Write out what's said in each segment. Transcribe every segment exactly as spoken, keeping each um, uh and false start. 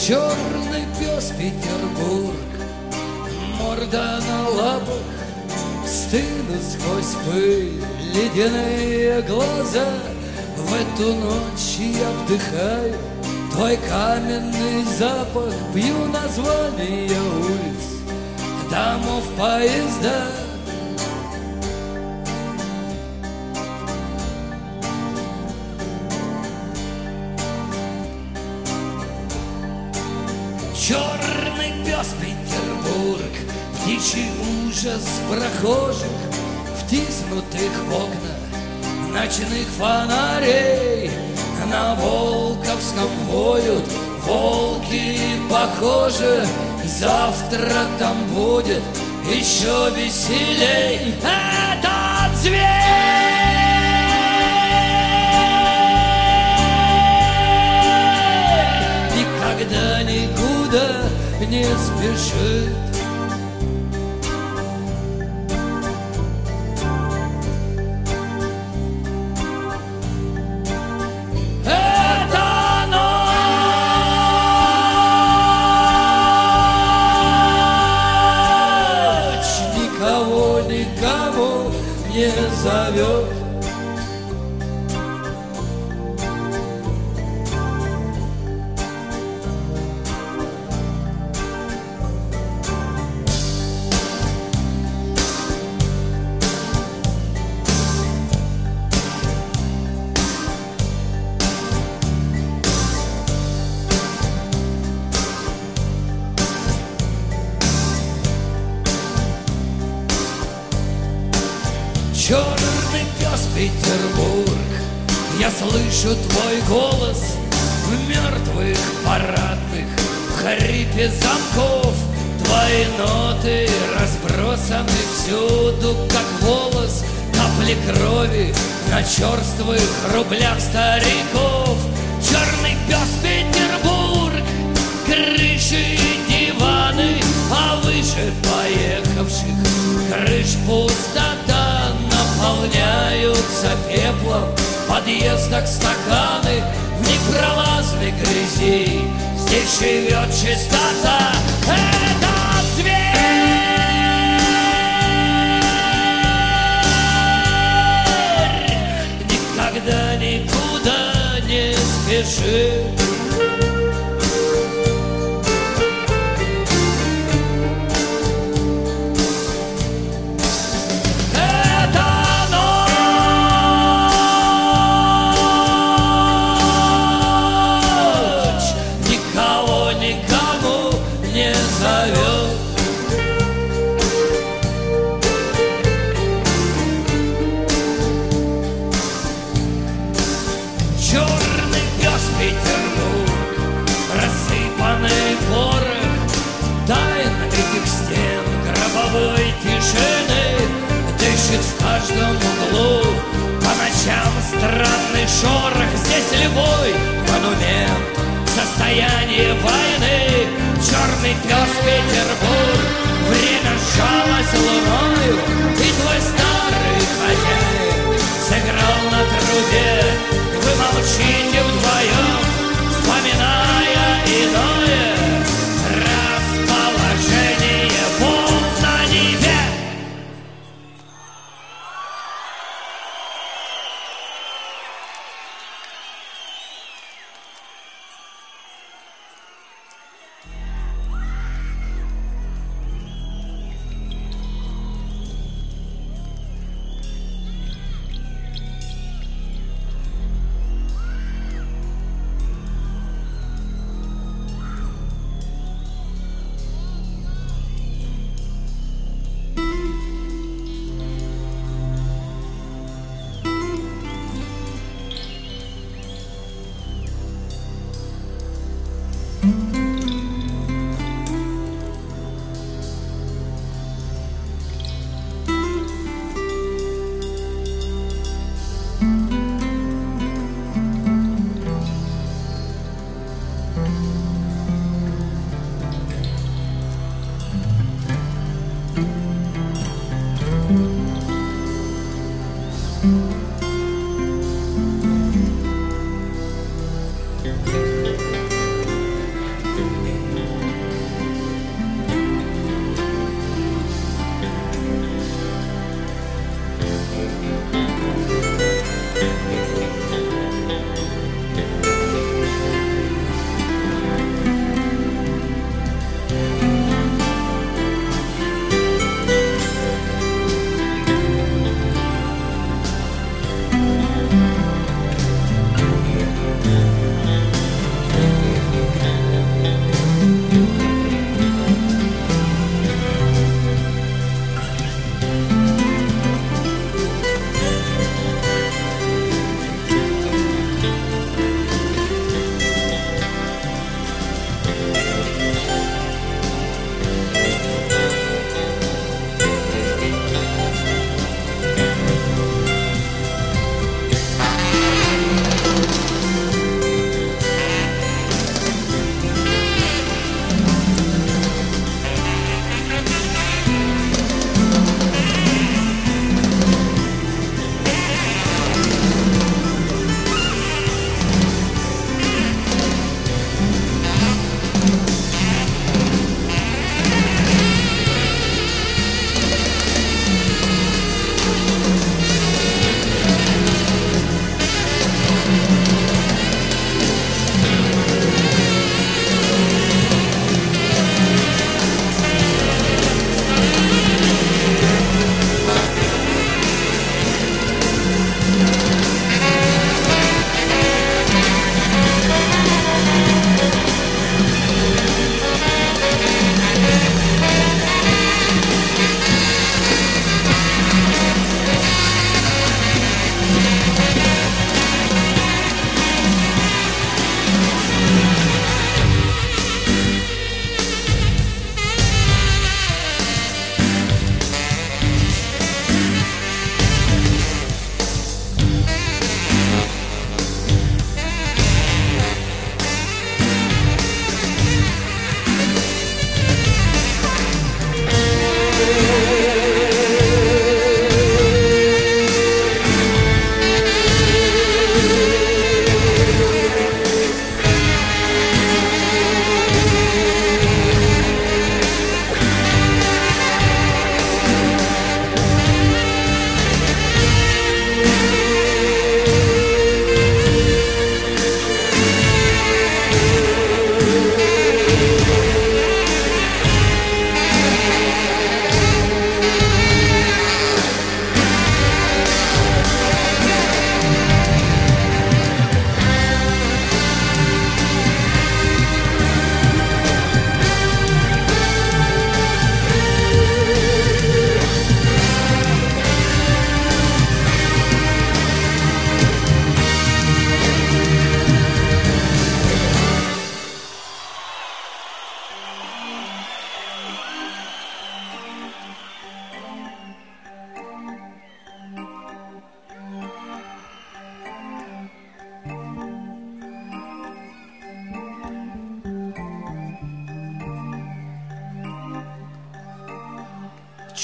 Черный пес Петербург, морда на лапах, стынут сквозь пыль ледяные глаза. В эту ночь я вдыхаю твой каменный запах, пью названия улиц, домов, поезда. Черный пес Петербург, птичий ужас прохожих, втиснутых в окна ночных фонарей. На Волковском воют волки, похоже, завтра там будет еще веселей. Этот зверь никогда никуда не спешит. Не зовет. Черный пес Петербург, я слышу твой голос в мертвых парадных, в хрипе замков. Твои ноты разбросаны всюду, как волос, капли крови на черствых рублях стариков. Черный пес Петербург, крыши и диваны, а выше поехавших крыш пустота. Наполняются пеплом в подъездах стаканы, в непролазной грязи здесь живет чистота. Этот зверь никогда никуда не спешит. Черный пес Петербург, рассыпанный ворох тайн этих стен гробовой тишины, дышит в каждом углу по ночам странный шорох. Здесь любой монумент состояние войны. Черный пес Петербург, время сжалось луною, и твой старый хозяин сыграл на трубе. Вы молчите вдвоем, вспоминая иное расположение волн на Неве.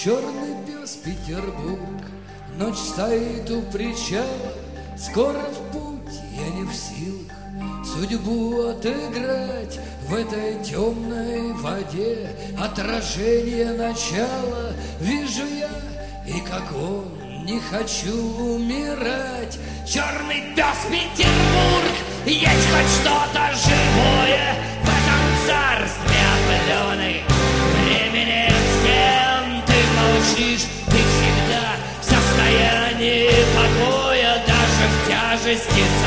Черный пес Петербург, ночь стоит у причала, скоро в путь, я не в силах судьбу отыграть в этой темной воде. Отражение начала вижу я, и как он, не хочу умирать. Черный пес Петербург, есть хоть что-то живое в этом царстве плены. Времени стен, ты молчишь, ты всегда в состоянии покоя, даже в тяжести